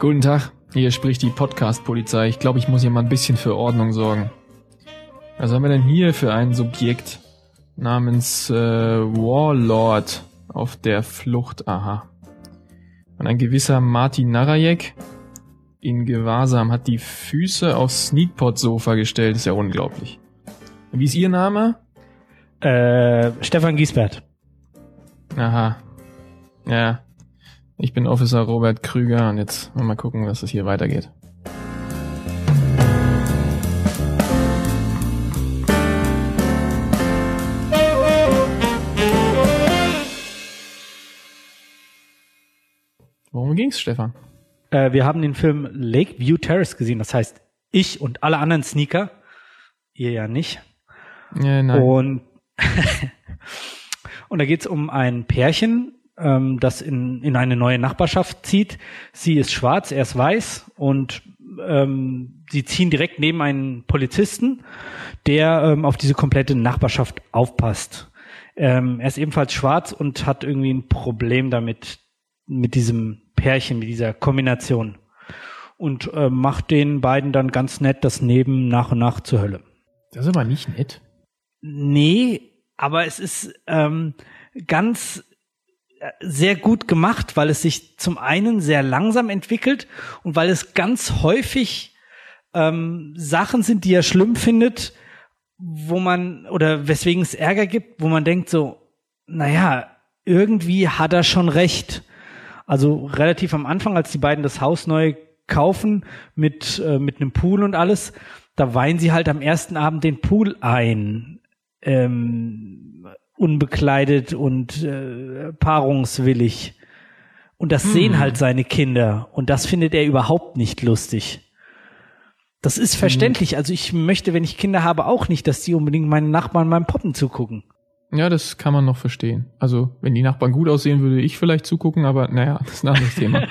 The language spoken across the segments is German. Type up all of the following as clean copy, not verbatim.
Guten Tag, hier spricht die Podcast-Polizei. Ich glaube, ich muss hier mal ein bisschen für Ordnung sorgen. Was haben wir denn hier für ein Subjekt namens Warlord auf der Flucht? Aha. Und ein gewisser Martin Narajek in Gewahrsam hat die Füße aufs Sneakpot-Sofa gestellt. Ist ja unglaublich. Und wie ist Ihr Name? Stefan Giesbert. Aha. Ja. Ich bin Officer Robert Krüger und jetzt mal gucken, was das hier weitergeht. Worum ging's, Stefan? Wir haben den Film Lakeview Terrace gesehen. Das heißt, ich und alle anderen Sneaker. Ihr ja nicht. Ja, nein. Und da geht's um ein Pärchen, das in eine neue Nachbarschaft zieht. Sie ist schwarz, er ist weiß und sie ziehen direkt neben einen Polizisten, der auf diese komplette Nachbarschaft aufpasst. Er ist ebenfalls schwarz und hat irgendwie ein Problem damit, mit diesem Pärchen, mit dieser Kombination. Und macht den beiden dann ganz nett das Leben nach und nach zur Hölle. Das ist aber nicht nett. Nee, aber es ist ganz sehr gut gemacht, weil es sich zum einen sehr langsam entwickelt und weil es ganz häufig Sachen sind, die er schlimm findet, wo man, oder weswegen es Ärger gibt, wo man denkt so, naja, irgendwie hat er schon recht. Also relativ am Anfang, als die beiden das Haus neu kaufen mit einem Pool und alles, da weihen sie halt am ersten Abend den Pool ein. Unbekleidet und paarungswillig. Und das sehen halt seine Kinder. Und das findet er überhaupt nicht lustig. Das ist verständlich. Also ich möchte, wenn ich Kinder habe, auch nicht, dass die unbedingt meinen Nachbarn beim Poppen zugucken. Ja, das kann man noch verstehen. Also, wenn die Nachbarn gut aussehen, würde ich vielleicht zugucken, aber naja, das ist ein anderes Thema.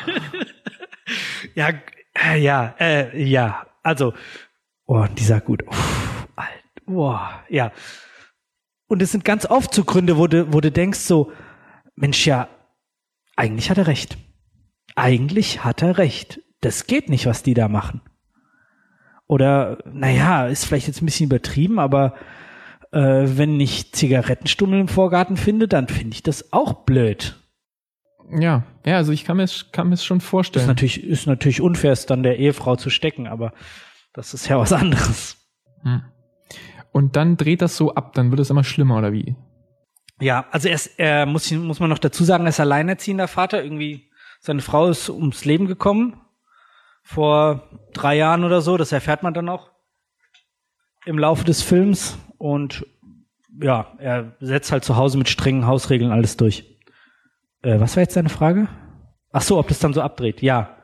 Ja. Also, die sah gut. Ja. Und es sind ganz oft so Gründe, wo du denkst so, Mensch, ja, eigentlich hat er recht. Eigentlich hat er recht. Das geht nicht, was die da machen. Oder, naja, ist vielleicht jetzt ein bisschen übertrieben, aber wenn ich Zigarettenstummel im Vorgarten finde, dann finde ich das auch blöd. Ja, also ich kann mir es schon vorstellen. Ist natürlich unfair, es dann der Ehefrau zu stecken, aber das ist ja was anderes. Und dann dreht das so ab, dann wird es immer schlimmer, oder wie? Ja, also er muss man noch dazu sagen, er ist alleinerziehender Vater. Irgendwie, seine Frau ist ums Leben gekommen. Vor 3 Jahren oder so. Das erfährt man dann auch im Laufe des Films. Und ja, er setzt halt zu Hause mit strengen Hausregeln alles durch. Was war jetzt deine Frage? Ach so, ob das dann so abdreht. Ja.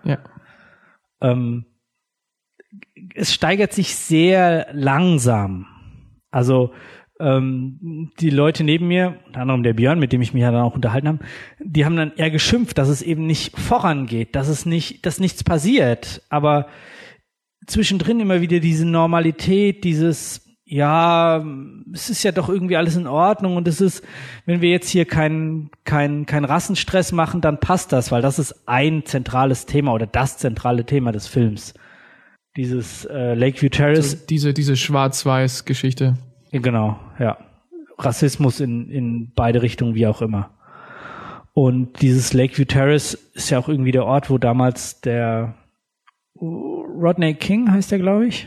Es steigert sich sehr langsam. Also die Leute neben mir, unter anderem der Björn, mit dem ich mich ja dann auch unterhalten habe, die haben dann eher geschimpft, dass es eben nicht vorangeht, dass nichts passiert. Aber zwischendrin immer wieder diese Normalität, dieses, ja, es ist ja doch irgendwie alles in Ordnung und es ist, wenn wir jetzt hier kein Rassenstress machen, dann passt das, weil das ist ein zentrales Thema oder das zentrale Thema des Films. Dieses Lakeview Terrace. Also diese Schwarz-Weiß-Geschichte. Genau, ja. Rassismus in beide Richtungen, wie auch immer. Und dieses Lakeview Terrace ist ja auch irgendwie der Ort, wo damals der Rodney King heißt der, glaube ich.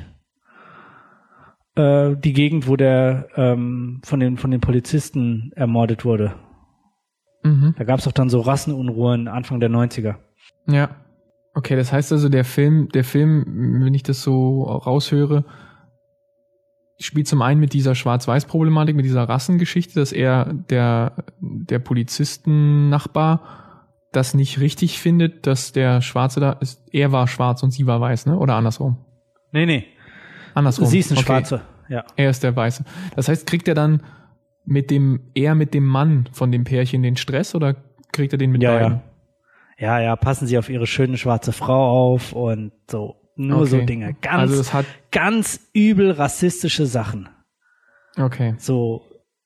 Die Gegend, wo der von den Polizisten ermordet wurde. Da gab es doch dann so Rassenunruhen Anfang der 90er. Ja. Okay, das heißt also, der Film, wenn ich das so raushöre, spielt zum einen mit dieser Schwarz-Weiß-Problematik, mit dieser Rassengeschichte, dass er, der Polizisten-Nachbar, das nicht richtig findet, dass der Schwarze da ist. Er war schwarz und sie war weiß, ne? Oder andersrum? Nee. Andersrum. Sie ist eine Schwarze, ja. Er ist der Weiße. Das heißt, kriegt er dann mit dem Mann von dem Pärchen den Stress oder kriegt er den mit beiden? Ja, passen Sie auf Ihre schöne schwarze Frau auf und so. Nur so Dinge. Ganz übel rassistische Sachen. Okay. So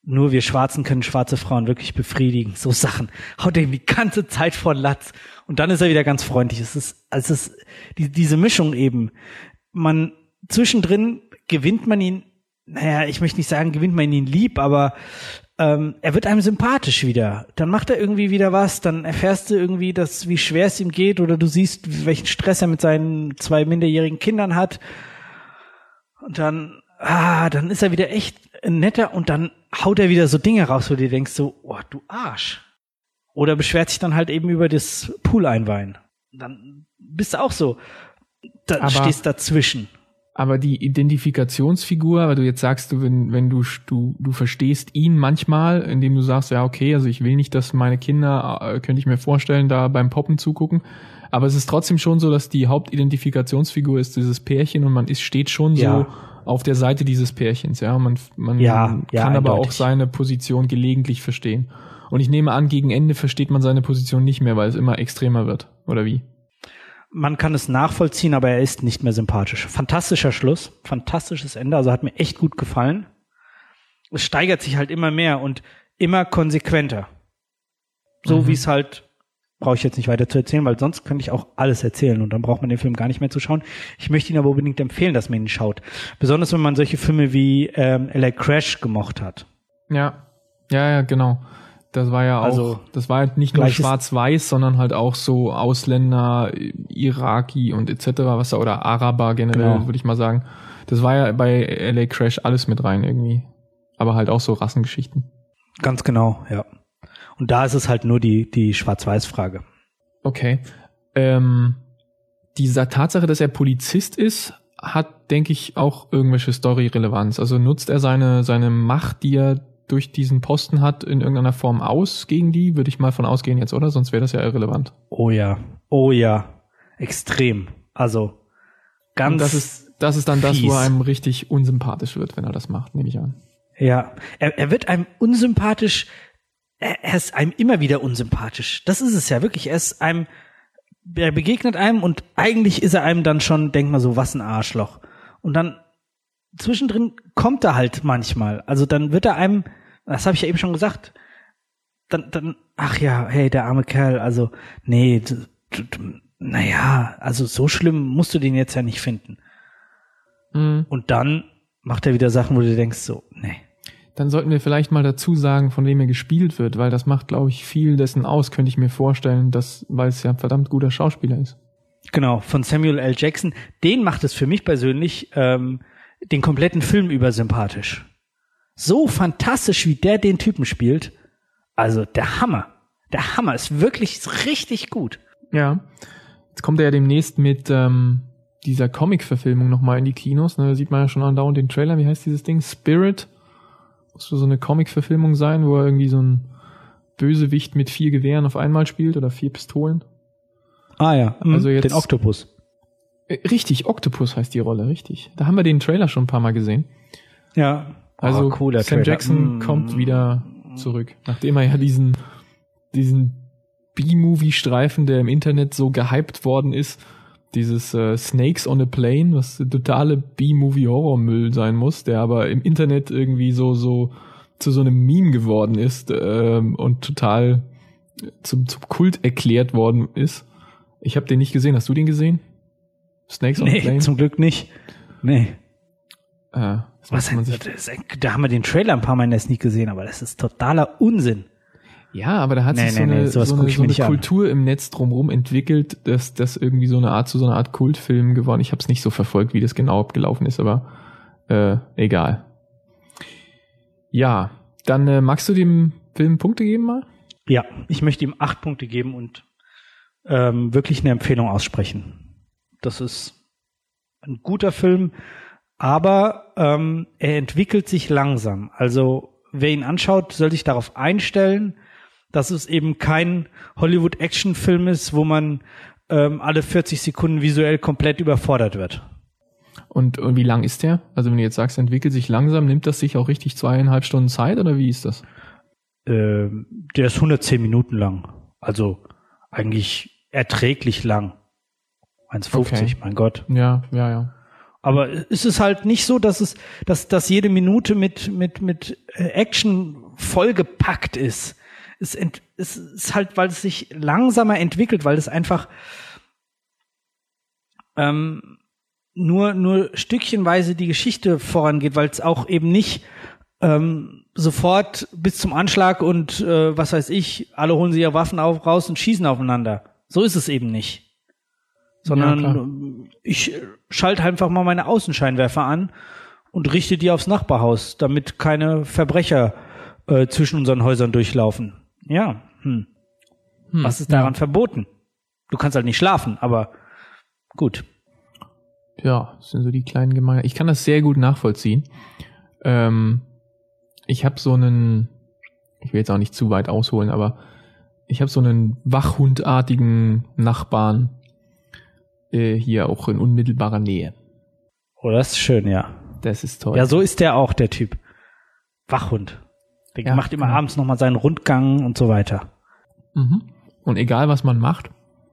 nur wir Schwarzen können schwarze Frauen wirklich befriedigen. So Sachen. Haut ihm die ganze Zeit vor Latz. Und dann ist er wieder ganz freundlich. Es ist diese Mischung eben. Zwischendrin gewinnt man ihn, naja, ich möchte nicht sagen, gewinnt man ihn lieb, aber er wird einem sympathisch wieder. Dann macht er irgendwie wieder was, dann erfährst du irgendwie, wie schwer es ihm geht, oder du siehst, welchen Stress er mit seinen 2 minderjährigen Kindern hat. Und dann ist er wieder echt netter, und dann haut er wieder so Dinge raus, wo du denkst so, oh, du Arsch. Oder beschwert sich dann halt eben über das Pool-Einweihen. Dann bist du auch so, stehst dazwischen. Aber die Identifikationsfigur, weil du jetzt sagst, wenn du verstehst ihn manchmal, indem du sagst, ja, okay, also ich will nicht, dass meine Kinder, könnte ich mir vorstellen, da beim Poppen zugucken. Aber es ist trotzdem schon so, dass die Hauptidentifikationsfigur ist dieses Pärchen, und man steht schon so auf der Seite dieses Pärchens, ja. Man kann aber auch seine Position gelegentlich verstehen. Und ich nehme an, gegen Ende versteht man seine Position nicht mehr, weil es immer extremer wird. Oder wie? Man kann es nachvollziehen, aber er ist nicht mehr sympathisch. Fantastischer Schluss, fantastisches Ende, also hat mir echt gut gefallen. Es steigert sich halt immer mehr und immer konsequenter. So wie es halt, brauche ich jetzt nicht weiter zu erzählen, weil sonst könnte ich auch alles erzählen und dann braucht man den Film gar nicht mehr zu schauen. Ich möchte ihn aber unbedingt empfehlen, dass man ihn schaut. Besonders, wenn man solche Filme wie LA Crash gemocht hat. Ja, genau. Das war ja auch, also, das war halt nicht nur schwarz-weiß, sondern halt auch so Ausländer, Iraki und etc., oder Araber generell, würde ich mal sagen. Das war ja bei LA Crash alles mit rein irgendwie. Aber halt auch so Rassengeschichten. Ganz genau, ja. Und da ist es halt nur die Schwarz-Weiß-Frage. Okay. Dieser Tatsache, dass er Polizist ist, hat, denke ich, auch irgendwelche Story-Relevanz. Also nutzt er seine Macht, die er durch diesen Posten hat, in irgendeiner Form aus gegen die, würde ich mal von ausgehen jetzt, oder? Sonst wäre das ja irrelevant. Oh ja, extrem. Also ganz. Und das ist dann fies. Das, wo er einem richtig unsympathisch wird, wenn er das macht, nehme ich an. Ja, er wird einem unsympathisch, er ist einem immer wieder unsympathisch. Das ist es ja wirklich. Er begegnet einem und eigentlich ist er einem dann schon, denkt man so, was ein Arschloch. Und dann zwischendrin kommt er halt manchmal. Also dann wird er einem, das habe ich ja eben schon gesagt, dann, ach ja, hey, der arme Kerl, also, nee, naja, also so schlimm musst du den jetzt ja nicht finden. Mhm. Und dann macht er wieder Sachen, wo du denkst so, nee. Dann sollten wir vielleicht mal dazu sagen, von wem er gespielt wird, weil das macht, glaube ich, viel dessen aus, könnte ich mir vorstellen, weil es ja ein verdammt guter Schauspieler ist. Genau, von Samuel L. Jackson. Den macht es für mich persönlich den kompletten Film über sympathisch. So fantastisch, wie der den Typen spielt. Also der Hammer. Der Hammer ist wirklich richtig gut. Ja, jetzt kommt er ja demnächst mit dieser Comic-Verfilmung nochmal in die Kinos. Ne? Da sieht man ja schon andauernd den Trailer. Wie heißt dieses Ding? Spirit. Muss so eine Comic-Verfilmung sein, wo er irgendwie so ein Bösewicht mit 4 Gewehren auf einmal spielt oder 4 Pistolen. Ah ja, also jetzt, den Oktopus. Richtig, Octopus heißt die Rolle, richtig. Da haben wir den Trailer schon ein paar Mal gesehen. Ja. Also cooler Sam Trailer. Jackson kommt wieder zurück. Nachdem er ja diesen B-Movie-Streifen, der im Internet so gehypt worden ist, dieses Snakes on a Plane, was totale B-Movie-Horrormüll sein muss, der aber im Internet irgendwie so zu so einem Meme geworden ist und total zum Kult erklärt worden ist. Ich habe den nicht gesehen. Hast du den gesehen? Snakes on a Plane? Nee, zum Glück nicht. Nee. Was da haben wir den Trailer ein paar Mal in der Sneak gesehen, aber das ist totaler Unsinn. Ja, aber da hat sich so eine Kultur im Netz drumherum entwickelt, dass das irgendwie so eine Art Kultfilm geworden. Ich habe es nicht so verfolgt, wie das genau abgelaufen ist, aber egal. Ja, dann magst du dem Film Punkte geben mal? Ja, ich möchte ihm 8 Punkte geben und wirklich eine Empfehlung aussprechen. Das ist ein guter Film, aber er entwickelt sich langsam. Also wer ihn anschaut, soll sich darauf einstellen, dass es eben kein Hollywood-Action-Film ist, wo man alle 40 Sekunden visuell komplett überfordert wird. Und wie lang ist der? Also wenn du jetzt sagst, entwickelt sich langsam, nimmt das sich auch richtig 2,5 Stunden Zeit oder wie ist das? Der ist 110 Minuten lang. Also eigentlich erträglich lang. 1,50, okay. Mein Gott. Ja. Aber es ist halt nicht so, dass jede Minute mit Action vollgepackt ist. Es ist halt, weil es sich langsamer entwickelt, weil es einfach nur stückchenweise die Geschichte vorangeht, weil es auch eben nicht sofort bis zum Anschlag und was weiß ich, alle holen sich ihre Waffen raus und schießen aufeinander. So ist es eben nicht. Sondern ich schalte einfach mal meine Außenscheinwerfer an und richte die aufs Nachbarhaus, damit keine Verbrecher zwischen unseren Häusern durchlaufen. Ja. Was ist daran verboten? Du kannst halt nicht schlafen, aber gut. Ja, das sind so die kleinen Gemeinheiten. Ich kann das sehr gut nachvollziehen. Ich habe so einen, ich will jetzt auch nicht zu weit ausholen, aber ich habe so einen wachhundartigen Nachbarn hier auch in unmittelbarer Nähe. Oh, das ist schön, ja. Das ist toll. Ja, so ist der auch, der Typ. Wachhund. Der macht immer abends nochmal seinen Rundgang und so weiter. Und egal, was man macht,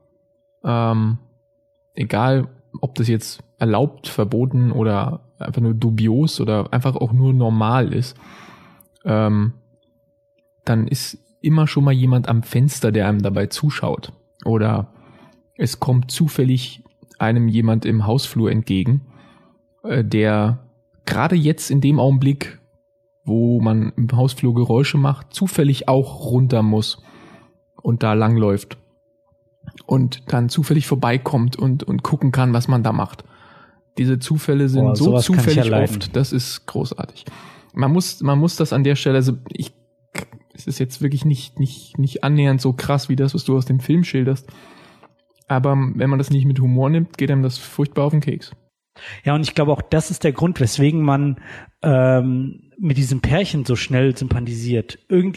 egal, ob das jetzt erlaubt, verboten oder einfach nur dubios oder einfach auch nur normal ist, dann ist immer schon mal jemand am Fenster, der einem dabei zuschaut. Oder es kommt zufällig einem jemand im Hausflur entgegen, der gerade jetzt in dem Augenblick, wo man im Hausflur Geräusche macht, zufällig auch runter muss und da langläuft und dann zufällig vorbeikommt und gucken kann, was man da macht. Diese Zufälle sind so zufällig oft, das ist großartig. Man muss das an der Stelle, also es ist jetzt wirklich nicht annähernd so krass wie das, was du aus dem Film schilderst. Aber wenn man das nicht mit Humor nimmt, geht einem das furchtbar auf den Keks. Ja, und ich glaube auch, das ist der Grund, weswegen man mit diesem Pärchen so schnell sympathisiert.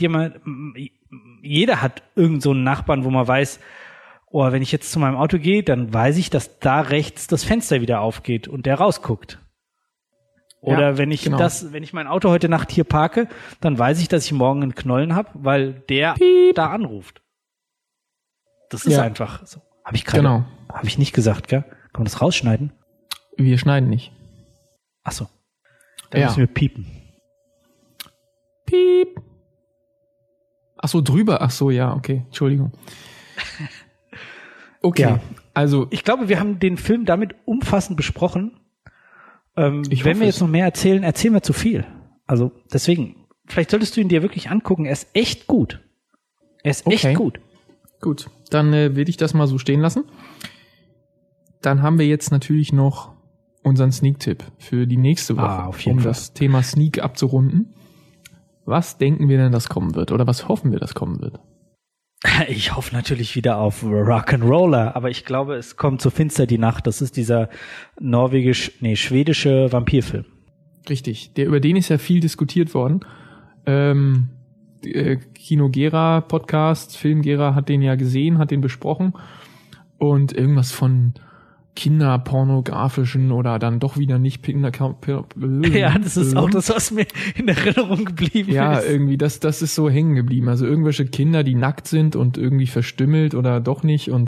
Jeder hat irgend so einen Nachbarn, wo man weiß, oh, wenn ich jetzt zu meinem Auto gehe, dann weiß ich, dass da rechts das Fenster wieder aufgeht und der rausguckt. Oder ja, wenn ich mein Auto heute Nacht hier parke, dann weiß ich, dass ich morgen einen Knollen habe, weil der da anruft. Das ist einfach so. Habe ich nicht gesagt, gell? Kann man das rausschneiden? Wir schneiden nicht. Ach so. Da müssen wir piepen. Piep. Ach so, drüber. Ach so, ja, okay. Entschuldigung. Okay, ja. Also ich glaube, wir haben den Film damit umfassend besprochen. Wenn wir jetzt noch mehr erzählen, erzählen wir zu viel. Also deswegen, vielleicht solltest du ihn dir wirklich angucken. Er ist echt gut. Echt gut. Gut, dann will ich das mal so stehen lassen. Dann haben wir jetzt natürlich noch unseren Sneak-Tipp für die nächste Woche, um das Thema Sneak abzurunden. Was denken wir denn, das kommen wird? Oder was hoffen wir, das kommen wird? Ich hoffe natürlich wieder auf Rock'n'Roller, aber ich glaube, es kommt zu Finster die Nacht. Das ist dieser schwedische Vampirfilm. Richtig, über den ist ja viel diskutiert worden. Kino Gera Podcast, Film Gera hat den ja gesehen, hat den besprochen und irgendwas von kinderpornografischen oder dann doch wieder nicht Ja, das ist auch das, was mir in Erinnerung geblieben ist. Ja, irgendwie, das ist so hängen geblieben. Also irgendwelche Kinder, die nackt sind und irgendwie verstümmelt oder doch nicht und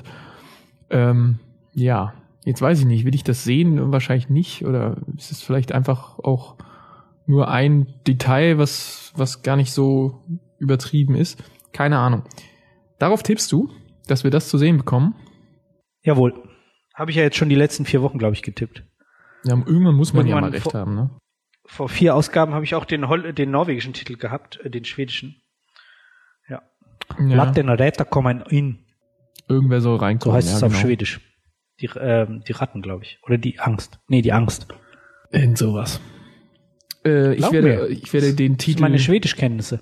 ja, jetzt weiß ich nicht, will ich das sehen? Wahrscheinlich nicht oder ist es vielleicht einfach auch nur ein Detail, was gar nicht so übertrieben ist? Keine Ahnung. Darauf tippst du, dass wir das zu sehen bekommen? Jawohl. Habe ich ja jetzt schon die letzten 4 Wochen, glaube ich, getippt. Ja, irgendwann muss man ja mal recht haben, ne? Vor 4 Ausgaben habe ich auch den norwegischen Titel gehabt, den schwedischen. Ja. Latten Räter kommen in. Irgendwer soll reinkommen. So heißt es auf Schwedisch. Die Ratten, glaube ich. Oder die Angst. Nee, die Angst. Irgend sowas. Ich werde den Titel... Das sind meine Schwedischkenntnisse.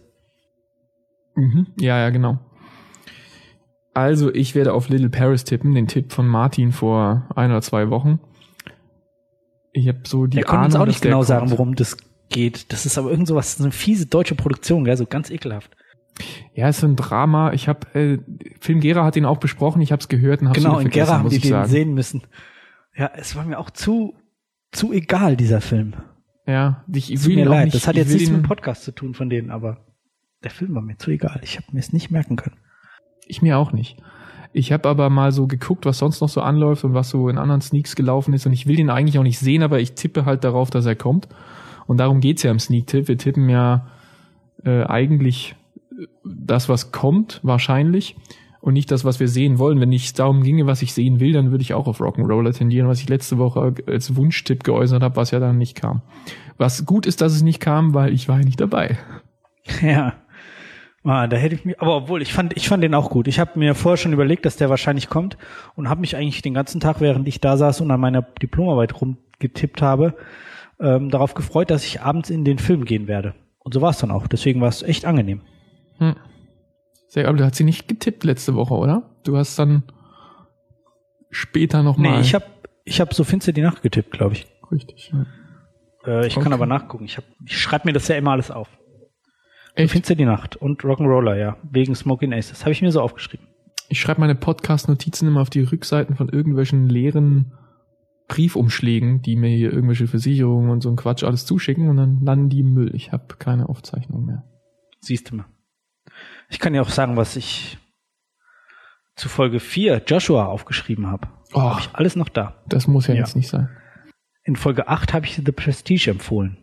Ja, genau. Also, ich werde auf Little Paris tippen, den Tipp von Martin vor 1 oder 2 Wochen. Ich habe so die Ahnung, konnte uns auch nicht genau sagen, worum das geht. Das ist aber irgend sowas, so eine fiese deutsche Produktion, gell? So ganz ekelhaft. Ja, es ist ein Drama. Ich habe Film Gera hat den auch besprochen. Ich habe es gehört und habe genau in Gera haben die den sehen müssen. Ja, es war mir auch zu egal, dieser Film. Ja, ich tut mir leid. Das hat jetzt nichts mit dem Podcast zu tun von denen, aber der Film war mir zu egal. Ich habe mir es nicht merken können. Ich mir auch nicht. Ich habe aber mal so geguckt, was sonst noch so anläuft und was so in anderen Sneaks gelaufen ist. Und ich will den eigentlich auch nicht sehen, aber ich tippe halt darauf, dass er kommt. Und darum geht's ja im Sneak-Tipp. Wir tippen ja eigentlich das, was kommt, wahrscheinlich. Und nicht das, was wir sehen wollen. Wenn es darum ginge, was ich sehen will, dann würde ich auch auf Rock'n'Roller tendieren, was ich letzte Woche als Wunschtipp geäußert habe, was ja dann nicht kam. Was gut ist, dass es nicht kam, weil ich war ja nicht dabei. Ja. Da hätte ich mir, aber obwohl, ich fand den auch gut. Ich habe mir vorher schon überlegt, dass der wahrscheinlich kommt und habe mich eigentlich den ganzen Tag, während ich da saß und an meiner Diplomarbeit rumgetippt habe, darauf gefreut, dass ich abends in den Film gehen werde. Und so war es dann auch. Deswegen war es echt angenehm. Sehr, aber du hast sie nicht getippt letzte Woche, oder? Du hast dann später nochmal. Nee, ich hab so finster die Nacht getippt, glaube ich. Richtig, ja. Ich kann aber nachgucken. Ich schreibe mir das ja immer alles auf. Echt? So finster die Nacht und Rock'n'Roller, ja. Wegen Smoking Aces. Habe ich mir so aufgeschrieben. Ich schreibe meine Podcast-Notizen immer auf die Rückseiten von irgendwelchen leeren Briefumschlägen, die mir hier irgendwelche Versicherungen und so ein Quatsch alles zuschicken und dann landen die im Müll. Ich habe keine Aufzeichnung mehr. Siehst du mal. Ich kann dir auch sagen, was ich zu Folge 4 Joshua aufgeschrieben habe. Oh, habe ich alles noch da. Das muss ja jetzt nicht sein. In Folge 8 habe ich The Prestige empfohlen.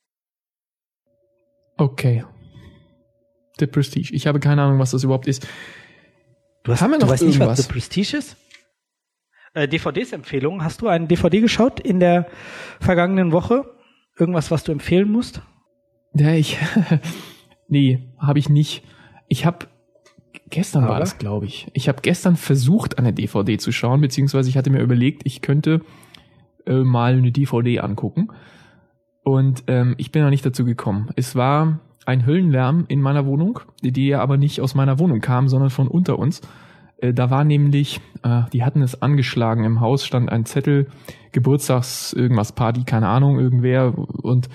Okay. The Prestige. Ich habe keine Ahnung, was das überhaupt ist. Du weißt nicht, was The Prestige ist? DVDs-Empfehlungen. Hast du eine DVD geschaut in der vergangenen Woche? Irgendwas, was du empfehlen musst? Ja, nee, habe ich nicht. Gestern war das, glaube ich. Ich habe gestern versucht, eine DVD zu schauen, beziehungsweise ich hatte mir überlegt, ich könnte mal eine DVD angucken. Und ich bin noch nicht dazu gekommen. Es war ein Höllenlärm in meiner Wohnung, die ja aber nicht aus meiner Wohnung kam, sondern von unter uns. Da war nämlich, die hatten es angeschlagen, im Haus stand ein Zettel, Geburtstags irgendwas Party, keine Ahnung, irgendwer. Und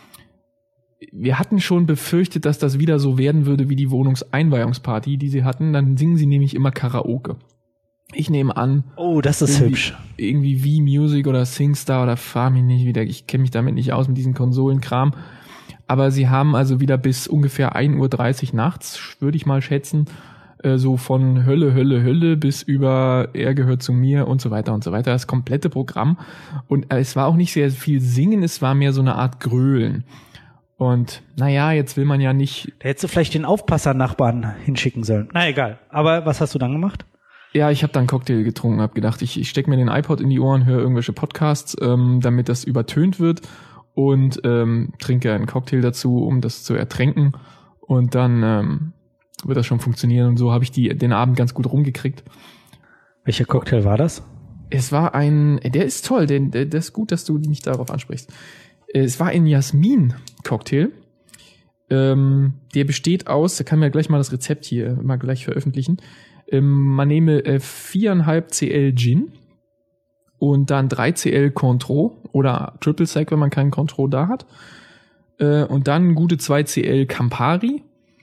wir hatten schon befürchtet, dass das wieder so werden würde wie die Wohnungseinweihungsparty, die sie hatten. Dann singen sie nämlich immer Karaoke. Ich nehme an. Oh, das ist hübsch. Irgendwie V-Music oder SingStar oder fahr mich nicht wieder. Ich kenne mich damit nicht aus mit diesem Konsolenkram. Aber sie haben also wieder bis ungefähr 1:30 Uhr nachts, würde ich mal schätzen, so von Hölle, Hölle, Hölle bis über Er gehört zu mir und so weiter und so weiter. Das komplette Programm. Und es war auch nicht sehr viel Singen, es war mehr so eine Art Grölen. Und naja, jetzt will man ja nicht... Da hättest du vielleicht den Aufpasser-Nachbarn hinschicken sollen. Na egal. Aber was hast du dann gemacht? Ja, ich habe dann Cocktail getrunken, habe gedacht, ich stecke mir den iPod in die Ohren, höre irgendwelche Podcasts, damit das übertönt wird und trinke einen Cocktail dazu, um das zu ertränken. Und dann wird das schon funktionieren. Und so habe ich den Abend ganz gut rumgekriegt. Welcher Cocktail war das? Es war der ist toll, der ist gut, dass du mich darauf ansprichst. Es war ein Jasmin-Cocktail. Der besteht aus, da kann man ja gleich mal das Rezept hier mal gleich veröffentlichen. Man nehme 4,5 Cl Gin und dann 3 Cl Cointreau oder Triple Sec, wenn man keinen Cointreau da hat. Und dann gute 2 Cl Campari.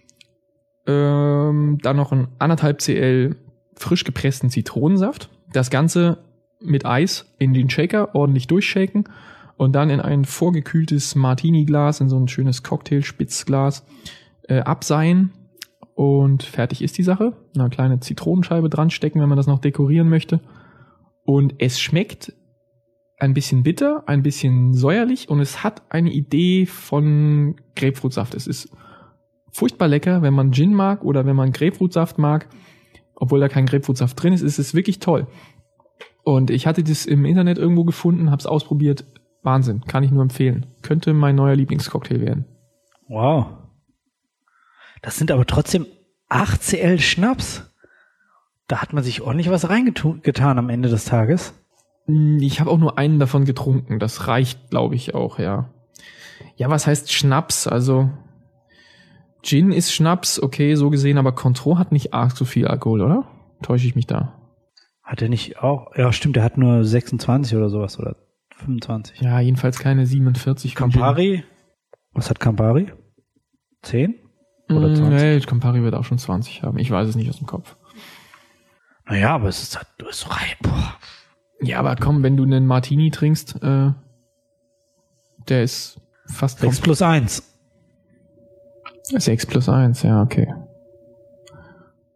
Dann noch 1,5 Cl frisch gepressten Zitronensaft. Das Ganze mit Eis in den Shaker ordentlich durchshaken und dann in ein vorgekühltes Martini-Glas, in so ein schönes Cocktailspitzglas abseihen. Und fertig ist die Sache. Eine kleine Zitronenscheibe dran stecken, wenn man das noch dekorieren möchte. Und es schmeckt ein bisschen bitter, ein bisschen säuerlich und es hat eine Idee von Grapefruitsaft. Es ist furchtbar lecker, wenn man Gin mag oder wenn man Grapefruitsaft mag. Obwohl da kein Grapefruitsaft drin ist, ist es wirklich toll. Und ich hatte das im Internet irgendwo gefunden, hab's ausprobiert. Wahnsinn, kann ich nur empfehlen. Könnte mein neuer Lieblingscocktail werden. Wow. Das sind aber trotzdem 8 Cl Schnaps. Da hat man sich ordentlich was reingetan am Ende des Tages. Ich habe auch nur einen davon getrunken. Das reicht, glaube ich, auch, ja. Ja, was heißt Schnaps? Also Gin ist Schnaps, okay, so gesehen, aber Cointreau hat nicht arg so viel Alkohol, oder? Täusche ich mich da? Hat er nicht auch? Ja, stimmt, der hat nur 26 oder sowas oder 25. Ja, jedenfalls keine 47. Campari? Was hat Campari? 10? Oder 20? Nee, Campari wird auch schon 20 haben. Ich weiß es nicht aus dem Kopf. Naja, aber es ist halt, du bist rein. Boah. Ja, aber komm, wenn du einen Martini trinkst, der ist fast 6 plus 1. 6 plus 1, ja, okay.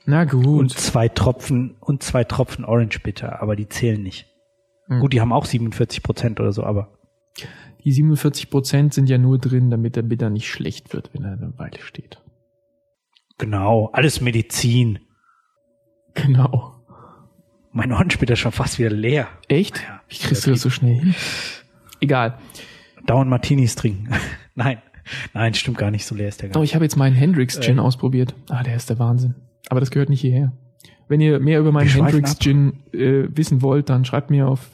Na gut. Und 2 Tropfen Orange Bitter, aber die zählen nicht. Gut, die haben auch 47% oder so, aber. Die 47% sind ja nur drin, damit der Bitter nicht schlecht wird, wenn er eine Weile steht. Genau, alles Medizin. Genau. Mein Orange Bitter ist schon fast wieder leer. Echt? Ja, Wie kriegst du das so schnell hin? Egal. Dauernd Martinis trinken. Nein, stimmt gar nicht, so leer ist der gar Oh, nicht. ich habe jetzt meinen Hendrix Gin ausprobiert. Der ist der Wahnsinn. Aber das gehört nicht hierher. Wenn ihr mehr über meinen Hendrix Gin wissen wollt, dann schreibt mir auf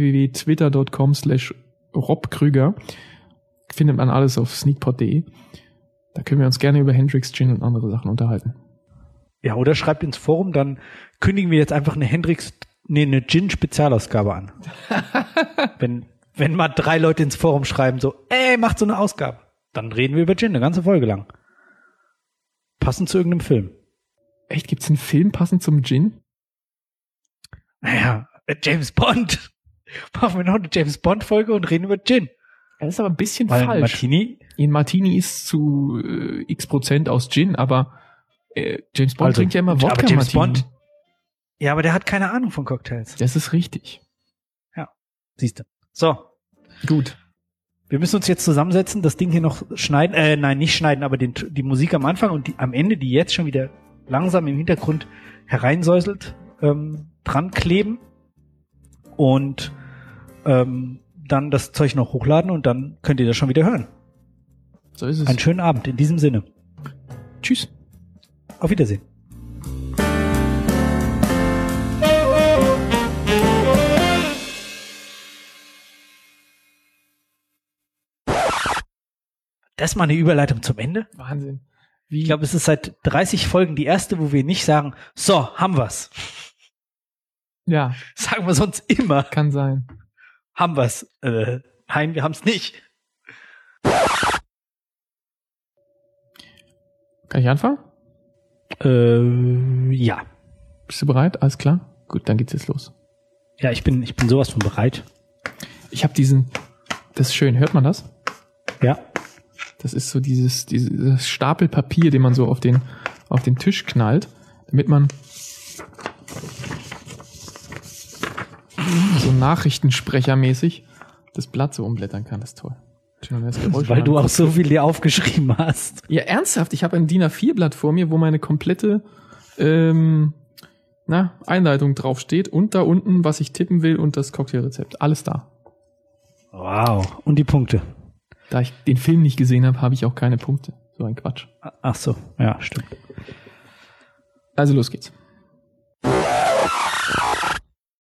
www.twitter.com/robkrüger. Findet man alles auf sneakpot.de. Da können wir uns gerne über Hendrix Gin und andere Sachen unterhalten. Ja, oder schreibt ins Forum, dann kündigen wir jetzt einfach eine Gin-Spezialausgabe an. wenn mal 3 Leute ins Forum schreiben, so, macht so eine Ausgabe. Dann reden wir über Gin, eine ganze Folge lang. Passend zu irgendeinem Film. Echt, gibt's einen Film passend zum Gin? Naja, James Bond. Machen wir noch eine James Bond-Folge und reden über Gin. Das ist aber ein bisschen Weil falsch. Martini? Martini ist zu x% aus Gin, aber James Bond trinkt ja immer Wodka aber James Martini. Bond, ja, aber der hat keine Ahnung von Cocktails. Das ist richtig. Ja, siehst du. So. Gut. Wir müssen uns jetzt zusammensetzen, das Ding hier noch schneiden, nicht schneiden, aber die Musik am Anfang und am Ende, die jetzt schon wieder langsam im Hintergrund hereinsäuselt, dran kleben und dann das Zeug noch hochladen und dann könnt ihr das schon wieder hören. So ist es. Einen schönen Abend in diesem Sinne. Tschüss. Auf Wiedersehen. Das ist mal eine Überleitung zum Ende. Wahnsinn. Ich glaube, es ist seit 30 Folgen die erste, wo wir nicht sagen, so, haben wir's. Ja. Sagen wir sonst immer, Kann sein. haben wir's. Nein, wir haben's nicht. Kann ich anfangen? Ja. Bist du bereit? Alles klar? Gut, dann geht's jetzt los. Ja, ich bin sowas von bereit. Ich habe das ist schön, hört man das? Ja. Das ist so dieses Stapel Papier, den man so auf den Tisch knallt, damit man so nachrichtensprechermäßig das Blatt so umblättern kann. Das ist toll. Schön, das Geräusch Weil du auch so viel dir aufgeschrieben hast. Ja, ernsthaft, ich habe ein DIN A4-Blatt vor mir, wo meine komplette Einleitung draufsteht und da unten, was ich tippen will und das Cocktailrezept. Alles da. Wow. Und die Punkte. Da ich den Film nicht gesehen habe, habe ich auch keine Punkte. So ein Quatsch. Ach so, ja, stimmt. Also los geht's.